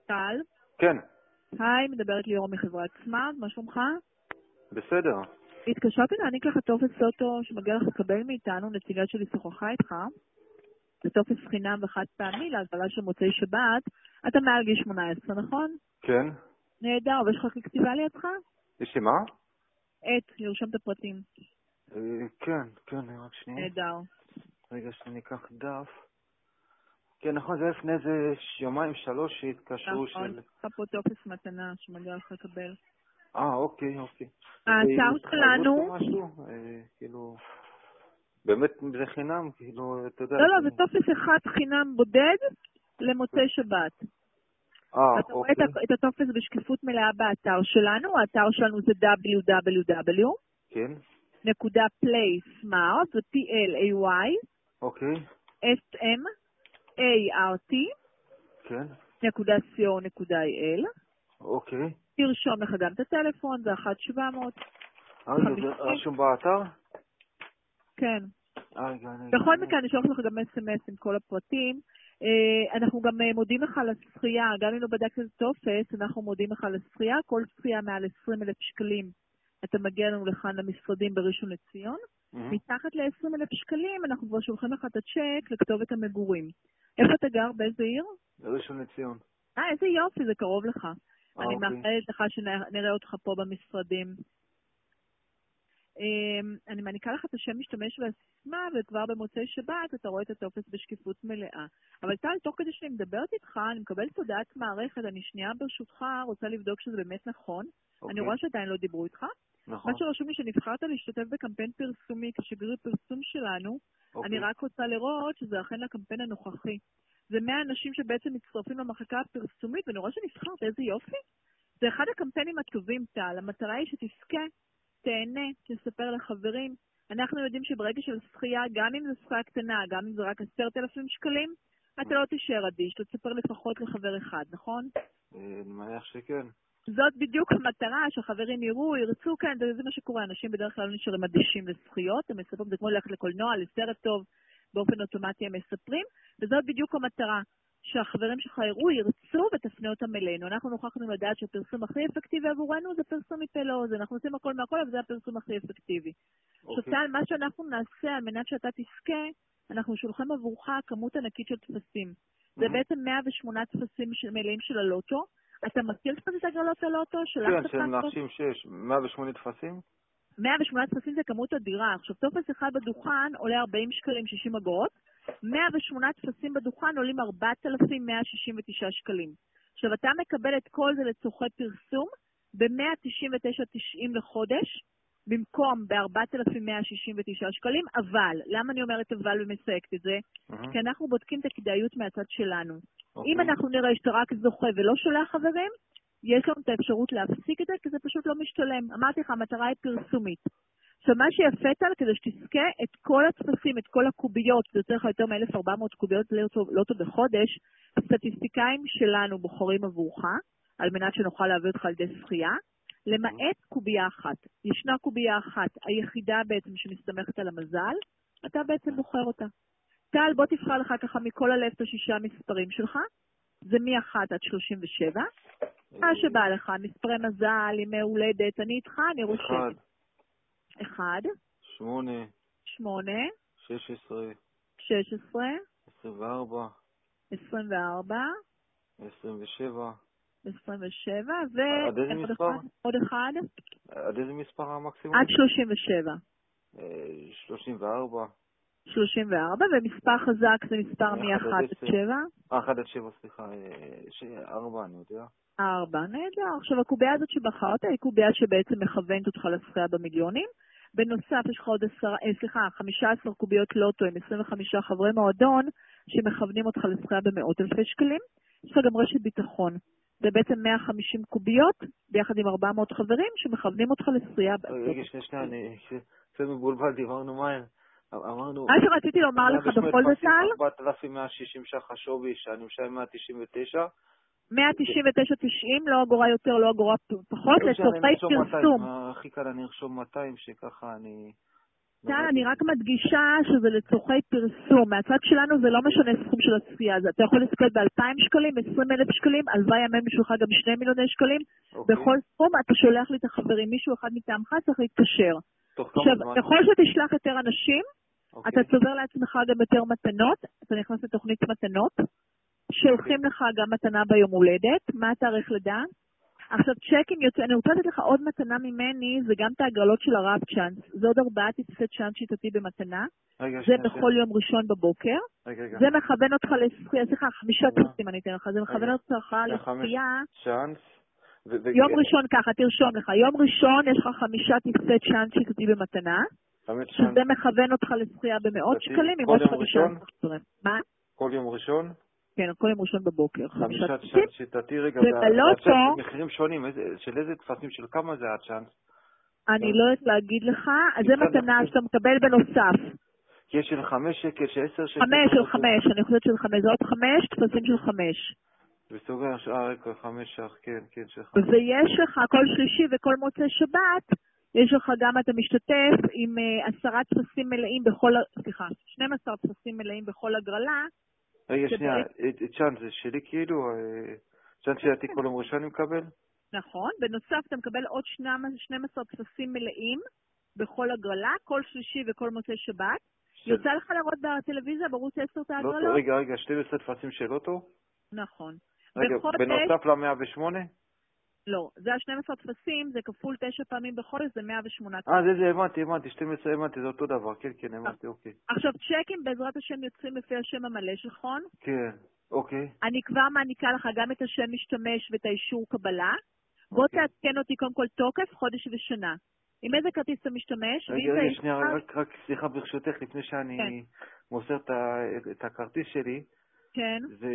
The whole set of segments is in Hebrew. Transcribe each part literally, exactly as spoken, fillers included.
טל? כן. היי, מדברת ליאור מחברת סמארט, מה שלומך? בסדר. התקשרתי להעניק לך טופס לוטו שמגיע לך לקבל מאיתנו, נציגה שלי שוחחה איתך. זה טופס חינם וחד פעמי להגבלה של מוצאי שבת. אתה מעל גיל שמונה עשרה, נכון? כן. נהדר, ויש לך כתיבה לידך? יש לי מה? עת, לרשום את הפרטים. אה, כן, כן, רק שנייה. נהדר. רגע שאני אקח דף. כן, נכון, זה לפני איזה יומיים שלוש שהתקשרו נכון, של... יש לך פה טופס מתנה שמגיע לך לקבל. אה, אוקיי, אוקיי. האתר שלנו... התחייבות משהו? אה, כאילו... באמת זה חינם, כאילו, אתה יודע... לא, לא, זה טופס אחד חינם בודד למוצאי שבת. אה, אתה רואה אוקיי. את הטופס בשקיפות מלאה באתר שלנו, האתר שלנו זה דאבליו דאבליו דאבליו כן. נקודה פליי סמארט, זה פי אל איי וואי אוקיי. אס אם איי אר טי כן. נקודה סי או נקודה איי אל. אוקיי. תרשום לך גם את הטלפון, זה אחת שבע מאות. אה, זה רשום באתר? כן. אה, רגע, אני... בכל מקרה, אני אשלח לך גם אס אם אס עם כל הפרטים. אנחנו גם מודים לך על השחייה, גם אם לא בדקת את הטופס, אנחנו מודים לך על השחייה, כל שחייה מעל עשרים אלף שקלים. אתה מגיע לנו לכאן למשרדים בראשון לציון. מתחת ל-עשרים אלף שקלים, אנחנו כבר שולחים לך את הצ'ק לכתובת המגורים. איפה אתה גר? באיזה עיר? בראשון לציון. אה, איזה יופי, זה קרוב לך. אני אוקיי. מאחלת לך שנראה אותך פה במשרדים. אני מעניקה לך את השם משתמש והסיסמה, וכבר במוצאי שבת אתה רואה את הטופס בשקיפות מלאה. אבל טל, תוך כדי שאני מדברת איתך, אני מקבלת הודעת מערכת, אני שנייה ברשותך רוצה לבדוק שזה באמת נכון. אוקיי. אני רואה שעדיין לא דיברו איתך. נכון. מה שרשום לי שנבחרת להשתתף בקמפיין פרסומי כשגריר פרסום שלנו, אוקיי. אני רק רוצה לראות שזה אכן לקמפיין הנוכחי. זה מאה אנשים שבעצם מצטרפים למחלקה הפרסומית, ואני רואה שנבחרת, איזה יופי. זה אחד הקמפיינים הטובים, טל. המטרה היא שתזכה, תהנה, תספר לחברים. אנחנו יודעים שברגע של שחייה, גם אם זו שחייה קטנה, גם אם זה רק עשרת אלפים שקלים, אתה לא תישאר אדיש, אתה תספר לפחות לחבר אחד, נכון? אני מניח שכן. זאת בדיוק המטרה, שהחברים יראו, ירצו, כן, זה מה שקורה. אנשים בדרך כלל נשארים אדישים לשחיות, הם מספרים, זה כמו ללכת לקולנוע, לסרט טוב, באופן אוטומטי הם מספרים, וזאת בדיוק המטרה. שהחברים שלך יראו, ירצו ותפנה אותם אלינו. אנחנו נוכחנו לדעת שהפרסום הכי אפקטיבי עבורנו זה פרסום מפה לאוזן. אנחנו עושים הכל מהכל, אבל זה הפרסום הכי אפקטיבי. אוקיי. שטל, מה שאנחנו נעשה על מנת שאתה תזכה, אנחנו שולחים עבורך כמות ענקית של טפסים. זה בעצם מאה ושמונה טפסים מלאים של הלוטו. אתה מכיר קצת את הגרלות הלוטו? כן, שהם נחשים שיש. מאה ושמונה טפסים? מאה ושמונה טפסים זה כמות אדירה. עכשיו, טופס אחד בדוכן עולה ארבעים שקלים, שישים אגורות. מאה ושמונה טפסים בדוכן עולים ארבעת אלפים מאה שישים ותשעה שקלים. עכשיו, אתה מקבל את כל זה לצורכי פרסום ב-מאה תשעים ותשע תשעים לחודש, במקום ב-ארבעת אלפים מאה שישים ותשעה שקלים, אבל, למה אני אומרת אבל ומסייגת את זה? Mm-hmm. כי אנחנו בודקים את הכדאיות מהצד שלנו. Okay. אם אנחנו נראה שאתה רק זוכה ולא שולח חברים, יש לנו את האפשרות להפסיק את זה, כי זה פשוט לא משתלם. אמרתי לך, המטרה היא פרסומית. עכשיו, מה שיפה טל, כדי שתזכה את כל הטפסים, את כל הקוביות, זה יוצא לך יותר מ-אלף וארבע מאות קוביות לוטו בחודש, סטטיסטיקאים שלנו בוחרים עבורך, על מנת שנוכל להביא אותך על ידי שחייה, למעט קובייה אחת. ישנה קובייה אחת, היחידה בעצם שמסתמכת על המזל, אתה בעצם בוחר אותה. טל, בוא תבחר לך ככה מכל הלב את השישה מספרים שלך, זה מ-אחת עד שלושים ושבע, מה שבא לך, מספרי מזל, ימי הולדת, אני איתך, אני רושמת. אחד, שמונה, שמונה, שש עשרה, שש עשרה, עשרים וארבע, עשרים וארבע, עשרים ושבע. עשרים ושבע, עד איזה מספר? ועוד אחד. עד איזה מספר המקסימום? עד שלושים ושבע. שלושים וארבע. שלושים וארבע, ומספר חזק זה מספר מ-אחת עד שבע. אה, אחת עד שבע, סליחה. ארבע, אני יודע. ארבע, נהדר. עכשיו, הקובייה הזאת שבחרת היא קובייה שבעצם מכוונת אותך לשחייה במיליונים. בנוסף, יש לך עוד עשרה, סליחה, חמישה עשר קוביות לוטו עם עשרים וחמישה חברי מועדון שמכוונים אותך לשחייה במאות אלפי שקלים. יש לך גם רשת ביטחון. זה בעצם מאה וחמישים קוביות ביחד עם ארבע מאות חברים שמכוונים אותך לשחייה. רגע, שנייה, שנייה, אני קצת מבולבל, דיברנו מהר. אמרנו... מה שרציתי לומר לך בכל זאת, טל? ארבעת אלפים מאה שישים ש"ח השווי, שאני משלם מאה תשעים ותשע. מאה תשעים ותשע תשעים, לא אגורה יותר, לא אגורה פחות, לצורכי פרסום. הכי קל אני ארשום מאתיים, שככה אני... טל, אני רק מדגישה שזה לצורכי פרסום. מהצד שלנו זה לא משנה סכום של הצפייה. אתה יכול לסקול ב-אלפיים שקלים, עשרים אלף שקלים, הלוואי יאמן בשבילך גם שני מיליוני שקלים. אוקיי. בכל סכום אתה שולח לי את החברים, מישהו אחד מטעמך צריך להתקשר. תוך כמה עכשיו, זמן? ככל שתשלח יותר אנשים, אוקיי. אתה צובר לעצמך גם יותר מתנות, אתה נכנס לתוכנית מתנות, שולחים לך גם מתנה ביום הולדת, מה התאריך לידה? עכשיו צ'קים יוצא, אני רוצה לתת לך עוד מתנה ממני, זה גם את ההגרלות של הרב צ'אנס, זה עוד ארבעה טפסי צ'אנס שיטתי במתנה, רגע, זה שנייה, בכל שנייה. יום ראשון בבוקר, רגע, רגע. זה מכוון אותך לזכייה, סליחה, חמישה רגע. טפסים אני אתן לך, זה מכוון רגע. אותך זה חמש לזכייה, צ'אנס. ו- ו- יום ראשון ככה, תרשום לך, יום ראשון יש לך חמישה טפסי צ'אנס שיטתי במתנה, חמש צ'אנס. שזה מכוון אותך לזכייה במאות שיטתי. שקלים, עם כל עוד יום חמישה ראשון? עשר. מה? כל יום ראשון? כן, כל יום ראשון בבוקר, חמישה חמישה טפסים. צ'אנס שיטתי, רגע, ובלוטו, והצ'אנס מחירים שונים, איזה- של איזה טפסים, של כמה זה הצ'אנס? אני לא יודעת להגיד לך, אז זה מצד מתנה אחד. שאתה מקבל בנוסף. כי יש של חמש שקל, של עשר שקל. חמש של כמה זה? חמש, אני חושבת שזה חמש, זה עוד חמש, טפסים של חמש. וסוגר, אה, רגע, חמש שח, כן, כן, של חמש. ויש לך כל שלישי וכל מוצאי שבת, יש לך גם, אתה משתתף עם uh, עשרה טפסים מלאים בכל, סליחה, שנים עשר טפסים מלאים בכל הגרלה. רגע, שבא... שנייה, צ'אנס זה שלי כאילו, אה, צ'אנס שיטתי כל יום ראשון אני מקבל? נכון, בנוסף אתה מקבל עוד שנים עשר טפסים מלאים בכל הגרלה, כל שלישי וכל מוצאי שבת. של... יוצא לך לראות בטלוויזיה, בערוץ עשר את ההגרלות? לא, רגע, רגע, שתים עשרה טפסים של אוטו? נכון. רגע, בחודש... בנוסף ל-מאה ושמונה? לא, זה ה-שנים עשר טפסים, זה כפול תשע פעמים בחודש, זה מאה ושמונה. אה, זה זה, הבנתי, הבנתי, שתים עשרה, הבנתי, זה אותו דבר, כן, כן, הבנתי, אוקיי. עכשיו, צ'קים בעזרת השם יוצאים לפי השם המלא שלך. כן, אוקיי. אני כבר מעניקה לך גם את השם משתמש ואת האישור קבלה. בוא אוקיי. תעדכן אותי קודם כל תוקף, חודש ושנה. עם איזה כרטיס אתה משתמש? רגע, רגע, שנייה, רק, רק סליחה ברשותך, לפני שאני כן. מוסר את, ה, את הכרטיס שלי, כן. זה...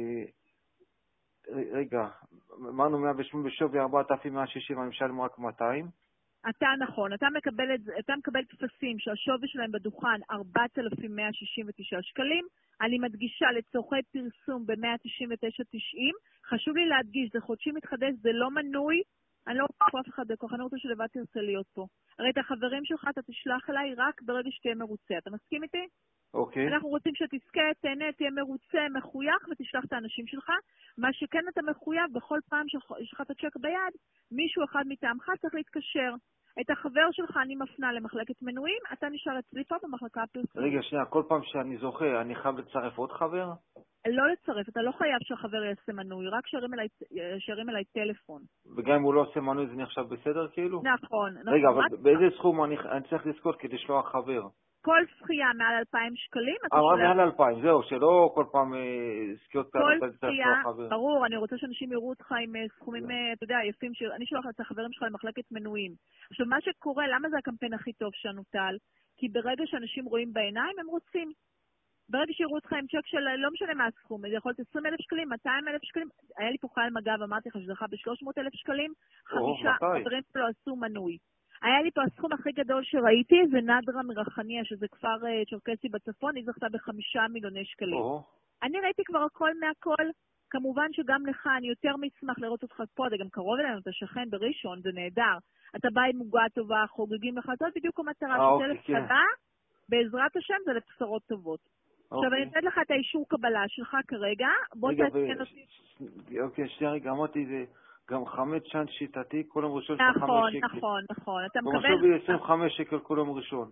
רגע, אמרנו מאה ושמונה בשווי ארבעת אלפים מאה ושישים, אני משלם רק מאתיים. אתה נכון, אתה מקבל, את, אתה מקבל תפסים שהשווי שלהם בדוכן ארבעת אלפים מאה שישים ותשעה שקלים. אני מדגישה לצורכי פרסום ב-מאה תשעים ותשע תשעים. חשוב לי להדגיש, זה חודשי מתחדש, זה לא מנוי. אני לא רוצה אף אחד בכוח, אני רוצה שלבד תרצה להיות פה. הרי את החברים שלך אתה תשלח אליי רק ברגע שתהיה מרוצה. אתה מסכים איתי? אוקיי. אנחנו רוצים שתזכה, תהנה, תהיה מרוצה, מחוייך ותשלח את האנשים שלך. מה שכן אתה מחויב, בכל פעם שיש לך את הצ'ק ביד, מישהו אחד מטעמך צריך להתקשר. את החבר שלך אני מפנה למחלקת מנויים, אתה נשאר אצלי פה במחלקה הפרסומית. רגע, שנייה, כל פעם שאני זוכה, אני חייב לצרף עוד חבר? לא לצרף, אתה לא חייב שהחבר יעשה מנוי, רק שירים אליי, שירים אליי טלפון. וגם אם הוא לא עושה מנוי זה נחשב בסדר כאילו? נכון, נכון. רגע, אבל באיזה סכום אני, אני צריך לזכות כדי לשלוח חבר? כל זכייה מעל אלפיים שקלים, אתה אמרה שולח... מעל אלפיים, זהו, שלא כל פעם זכיות כל פעם אתה צריך זכייה, לשלוח חבר. ברור, אני רוצה שאנשים יראו אותך עם סכומים, אתה יודע, יפים, אני שולח את החברים שלך למחלקת מנויים. עכשיו, מה שקורה, למה זה הקמפיין הכי טוב שלנו, טל? כי ברגע שאנשים רואים בעיניים, הם רוצים. ברגע שיראו אותך עם צ'ק של, לא משנה מה הסכום, זה יכול להיות עשרים אלף שקלים, מאתיים אלף שקלים, היה לי פה חייל מג"ב, אמרתי לך שזכה ב-שלוש מאות אלף שקלים, חמישה חברים שלו עשו מנוי. היה לי פה הסכום הכי גדול שראיתי, זה נדרה מרחניה, שזה כפר צ'רקסי בצפון, היא זכתה בחמישה מיליוני שקלים. אני ראיתי כבר הכל מהכל, כמובן שגם לך, אני יותר משמח לראות אותך פה, זה גם קרוב אלינו, אתה שכן בראשון, זה נהדר. אתה בא עם מוגה טובה, חוגגים לך, זאת בדיוק המטרה, שטלף הבא, בעזרת השם זה לבשורות טובות. עכשיו אני אתן לך את האישור קבלה שלך כרגע, בוא תעדכן אותי. אוקיי, שנייה רגע, אמרתי זה גם חמש צ'אנס שיטתי, כל יום ראשון של חמש שקל. נכון, נכון, נכון. אתה מקבל... במשהו ב-עשרים וחמש שקל כל יום ראשון.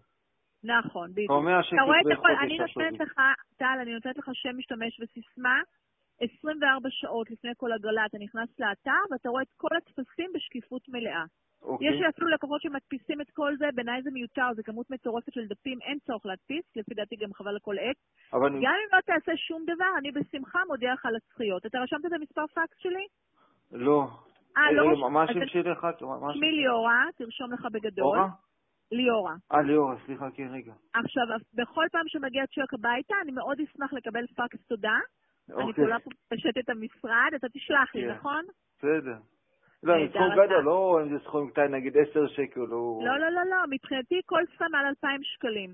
נכון, בדיוק. כבר מאה שקל בחודש. אני נותנת לך, טל, אני נותנת לך שם משתמש וסיסמה, עשרים וארבע שעות לפני כל הגרלה אתה נכנס לאתר, ואתה רואה את כל הטפסים בשקיפות מלאה. יש לי אפילו לקוחות שמדפיסים את כל זה, בעיניי זה מיותר, זה כמות מטורפת של דפים, אין צורך להדפיס, לפי דעתי גם חבל לכל עת. גם אם לא תעשה שום דבר, אני בשמחה מודיע לך על הזכיות. אתה רשמת את המספר פקס שלי? לא. אה, לא? מה השם שלי לך? שמי ליאורה, תרשום לך בגדול. אורה? ליאורה. אה, ליאורה, סליחה, כן, רגע. עכשיו, בכל פעם שמגיע צ'ק הביתה, אני מאוד אשמח לקבל פקס תודה. אני כולה פה פשט את המשרד, אתה תשלח לי, נכון? בסדר. לא, זה סכום גדול, לא אם זה סכום קטן, נגיד עשר שקל, לא... לא, לא, לא, לא, מבחינתי כל סכום על אלפיים שקלים.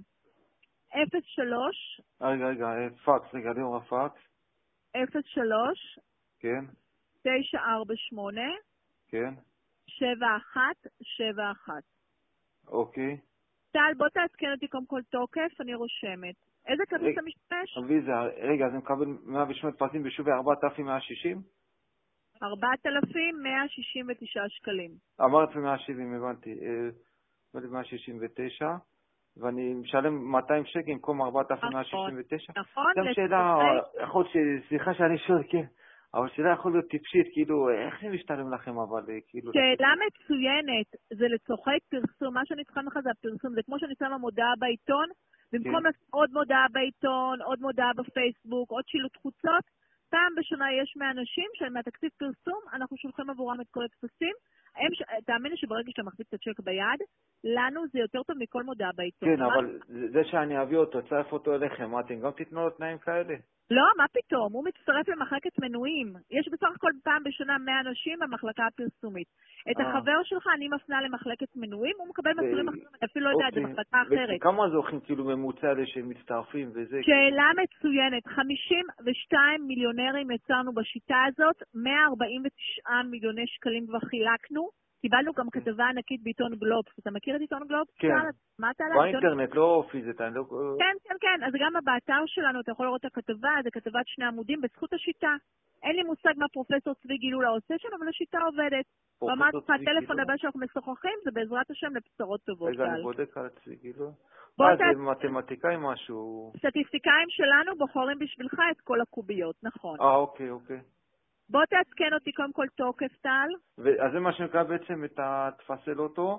אפס שלוש. רגע, רגע, פקס, רגע, ליאורה פקס. אפס שלוש. כן. תשע ארבע שמונה. כן. שבע אחת שבע אחת. אוקיי. טל, בוא תעדכן אותי קודם כל תוקף, אני רושמת. איזה כרטיס אתה משתמש? הוויזה, רגע, אז אני מקבל מאה ושמונה פרטים בשווי ארבעת אלפים מאה ושישים? ארבעת אלפים מאה ושישים ותשעה שקלים. אמרת מאה ושבעים, הבנתי. מאה ושישים ותשע, ואני משלם מאתיים שקל במקום ארבעת אלפים מאה ושישים ותשע. נכון. גם שאלה, יכול להיות סליחה שאני שואל, כן, אבל שאלה יכול להיות טיפשית, כאילו, איך זה משתלם לכם, אבל כאילו... שאלה מצוינת, זה לצורכי פרסום, מה שאני צריכה לך זה הפרסום, זה כמו שאני שמה מודעה בעיתון, במקום עוד מודעה בעיתון, עוד מודעה בפייסבוק, עוד שילוט חוצות, פעם בשנה יש מאנשים שמהתקציב פרסום, אנחנו שולחים עבורם את כל הטפסים, תאמין לי שברגע שאתה מחזיק את הצ'ק ביד, לנו זה יותר טוב מכל מודעה בעיתון. כן, אבל זה שאני אביא אותו, צרף אותו אליכם, מה, אתם גם תתנו לו תנאים כאלה? לא, מה פתאום? הוא מצטרף למחלקת מנויים. יש בסך הכל פעם בשנה מאה אנשים במחלקה הפרסומית. את החבר שלך אני מפנה למחלקת מנויים, הוא מקבל מסלולים אחרים, אני אפילו לא יודעת, זה מחלקה אחרת. וכמה זוכים כאילו ממוצע אלה שמצטרפים וזה? שאלה מצוינת, חמישים ושניים מיליונרים יצרנו בשיטה הזאת, מאה ארבעים ותשעה מיליוני שקלים כבר חילקנו, קיבלנו גם כתבה ענקית בעיתון גלובס. אתה מכיר את עיתון גלובס? כן. באינטרנט, לא פיזית. כן, כן, כן. אז גם באתר שלנו אתה יכול לראות את הכתבה, זה כתבת שני עמודים בזכות השיטה. אין לי מושג מה פרופסור צבי גילולה עושה שם, אבל השיטה עובדת. ואמרתי לך, הטלפון הבא שאנחנו משוחחים, זה בעזרת השם לבשורות טובות. רגע, אני בודק על צבי גילולה. אה, זה מתמטיקאי משהו. סטטיסטיקאים שלנו בוחרים בשבילך את כל הקוביות, נכון. אה, אוקיי, אוקיי. בוא תעדכן אותי קודם כל תוקף, טל. אז זה מה שנקרא בעצם את התפסי לוטו,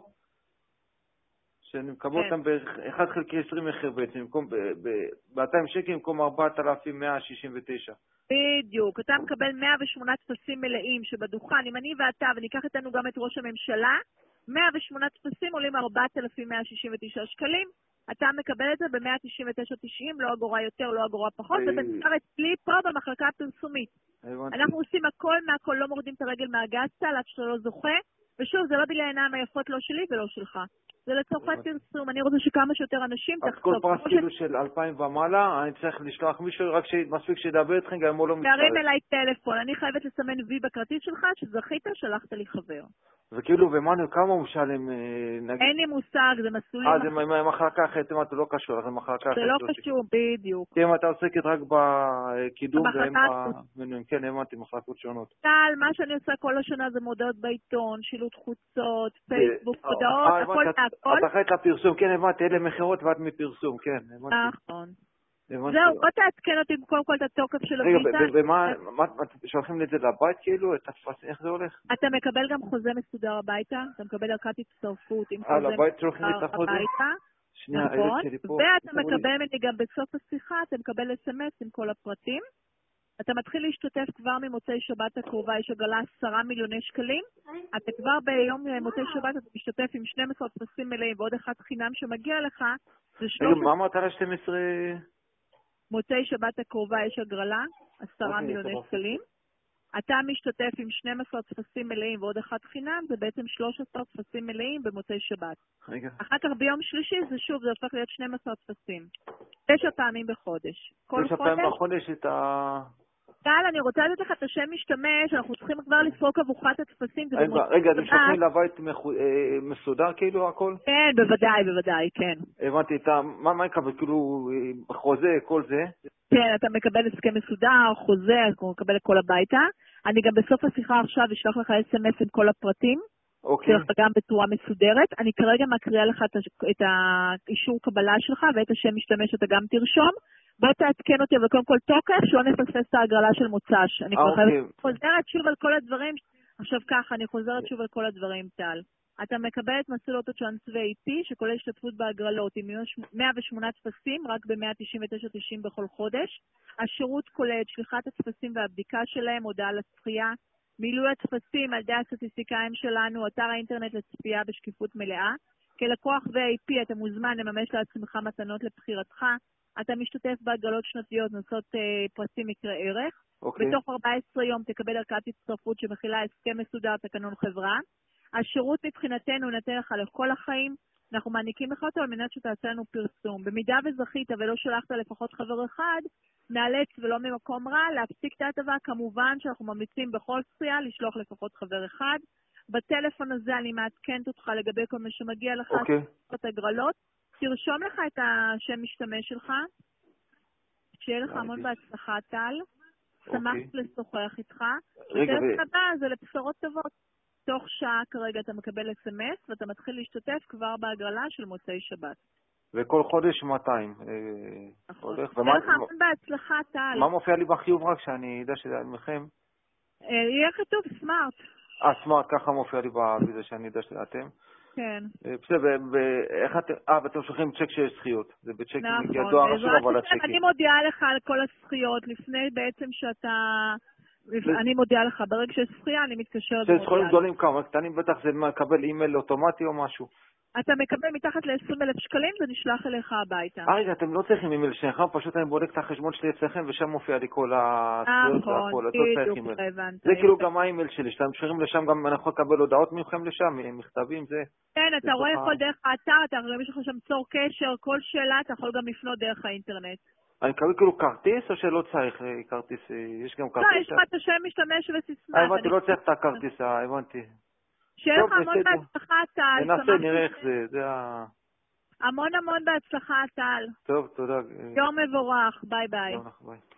שאני מקבל אותם ב-אחד חלקי עשרים מחיר בעצם, ב-מאתיים שקל במקום ארבעת אלפים מאה ושישים ותשע. בדיוק, אתה מקבל מאה ושמונה תפסים מלאים שבדוכן, אם אני ואתה, וניקח איתנו גם את ראש הממשלה, מאה ושמונה תפסים עולים ארבעת אלפים מאה ושישים ותשעה שקלים, אתה מקבל את זה ב-מאה תשעים ותשע תשעים, לא אגורה יותר, לא אגורה פחות, ובנצר אצלי פה במחלקה הפרסומית. אנחנו עושים הכל מהכל, לא מורדים את הרגל מהגסטה, עד שאתה לא זוכה, ושוב, זה לא בגלל העיניים היפות לא שלי ולא שלך. זה לצורכי פרסום, אני רוצה שכמה שיותר אנשים תחשוב. אז כל פרס כאילו של אלפיים ומעלה, אני צריך לשלוח מישהו רק מספיק שידבר איתכם, גם הוא לא מצטרף. תרים אליי טלפון, אני חייבת לסמן וי בכרטיס שלך, שזכית, שלחת לי חבר. וכאילו, ומנו, כמה הוא משלם, נגיד? אין לי מושג, זה מסלולים... אה, זה מחלקה אחרת, זה לא קשור, זה מחלקה אחרת. זה לא קשור, בדיוק. כי אם אתה עוסקת רק בקידום והם במנויים, כן, הבנתי, מחלקות שונות. טל, מה שאני עושה כל השנה זה מודעות בעיתון, שילוט חוצות, פייסבוק, הודעות, הכל הכל. אתה חייבת לפרסום, כן, הבנתי, אלה מחירות ואת מפרסום, כן, הבנתי. נכון. זהו, בוא תעדכן אותי קודם כל את התוקף של הוויזה. רגע, ומה, שולחים את זה לבית כאילו? את התפסים, איך זה הולך? אתה מקבל גם חוזה מסודר הביתה, אתה מקבל ערכת הצטרפות עם חוזה מסודר הביתה. נכון, ואתה מקבל ממני גם בסוף השיחה, אתה מקבל אס-אם-אס עם כל הפרטים. אתה מתחיל להשתתף כבר ממוצאי שבת הקרובה, יש הגרלה עשרה מיליוני שקלים. אתה כבר ביום מוצאי שבת אתה משתתף עם שנים עשר טפסים מלאים ועוד אחד חינם שמגיע לך. מה אמרת על ה-שתים עשרה? מוצאי שבת הקרובה יש הגרלה, עשרה מיליוני שקלים. אתה משתתף עם שנים עשר טפסים מלאים ועוד אחד חינם, זה בעצם שלושה עשר טפסים מלאים במוצאי שבת. רגע. אחר כך ביום שלישי זה שוב, זה הופך להיות שנים עשר טפסים. תשע פעמים בחודש. תשע פעמים בחודש את ה... טל, אני רוצה לתת לך את השם משתמש, אנחנו צריכים כבר לפרוק עבורך את הטפסים. רגע, אתם שולחים לבית מסודר כאילו הכל? כן, בוודאי, בוודאי, כן. הבנתי, מה יקבל, כאילו חוזה, כל זה? כן, אתה מקבל הסכם מסודר, חוזה, אתה מקבל את כל הביתה. אני גם בסוף השיחה עכשיו אשלח לך אס-אם-אס עם כל הפרטים. אוקיי. גם בצורה מסודרת. אני כרגע מקריאה לך את האישור קבלה שלך ואת השם משתמש שאתה גם תרשום. בוא תעדכן אותי, אבל קודם כל תוקף, שלא נפספס את ההגרלה של מוצ"ש. אני חוזרת שוב על כל הדברים, עכשיו ככה, אני חוזרת שוב על כל הדברים, טל. אתה מקבל את מסלול אוטו צ'אנס ו-איי פי, שכולל השתתפות בהגרלות, עם מאה ושמונה טפסים, רק ב-מאה תשעים ותשע תשעים בכל חודש. השירות כולל את שליחת הטפסים והבדיקה שלהם, הודעה לצפייה, מילוי הטפסים על ידי הסטטיסטיקאים שלנו, אתר האינטרנט לצפייה בשקיפות מלאה. כלקוח ו-איי פי אתה מוזמן לממש לעצמך מתנות לבחירתך. אתה משתתף בהגרלות שנתיות, נושאות אה, פרסים מקרה ערך. Okay. בתוך ארבעה עשר יום תקבל ערכת הצטרפות שמכילה הסכם מסודר תקנון חברה. השירות מבחינתנו נתן לך לכל החיים. אנחנו מעניקים לך אותו על מנת שתעשה לנו פרסום. במידה וזכית ולא שלחת לפחות חבר אחד, נאלץ ולא ממקום רע להפסיק את ההטבה. כמובן שאנחנו ממליצים בכל זכייה לשלוח לפחות חבר אחד. בטלפון הזה אני מעדכנת אותך לגבי כל מה שמגיע לך. אוקיי. את הגרלות. תרשום לך את השם משתמש שלך, שיהיה לך המון בהצלחה, טל. שמחת לשוחח איתך. הטלפון הבא זה לבשורות טובות. תוך שעה כרגע אתה מקבל אס אם אס ואתה מתחיל להשתתף כבר בהגרלה של מוצאי שבת. וכל חודש מאתיים. הולך. תהיה לך המון בהצלחה, טל. מה מופיע לי בחיוב רק שאני יודע שזה מכם? יהיה כתוב סמארט. אה, סמארט, ככה מופיע לי בזה שאני יודע שזה אתם. כן. בסדר, ואיך אתם, אה, ואתם שולחים צ'ק שיש זכיות. זה בצ'ק מגיע נכון. דואר רשום, אבל הצ'קים. אני מודיעה לך על כל הזכיות, לפני בעצם שאתה... אני מודיעה לך, ברגע שיש זכייה, אני מתקשרת ומודיעה. שסכומים גדולים כמה, קטנים בטח זה מקבל אימייל אוטומטי או משהו. אתה מקבל מתחת ל-עשרים אלף שקלים, זה נשלח אליך הביתה. אה, רגע, אתם לא צריכים אימייל שלכם, פשוט אני בודק את החשבון שלי אצלכם, ושם מופיע לי כל הזכויות והכל, אז לא צריך אימייל. זה כאילו גם האימייל שלי, שאתם משאירים לשם, גם אני יכול לקבל הודעות מכם לשם, מכתבים, זה... כן, אתה רואה יכול דרך האתר, אתה רואה יש לך שם צור קשר, כל שאלה, אתה יכול גם לפנות דרך האינטרנט. אני מקבל כאילו כרטיס, או שלא צריך כרטיס? יש גם כרטיס? לא, יש לך את השם משתמש וסיסמה. הבנתי, לא צריך את הכרטיס, הבנתי. שיהיה לך המון בהצלחה, טל. ננסה, נראה איך זה, זה ה... המון המון בהצלחה, טל. טוב, תודה. יום מבורך, ביי ביי. יום לך, ביי.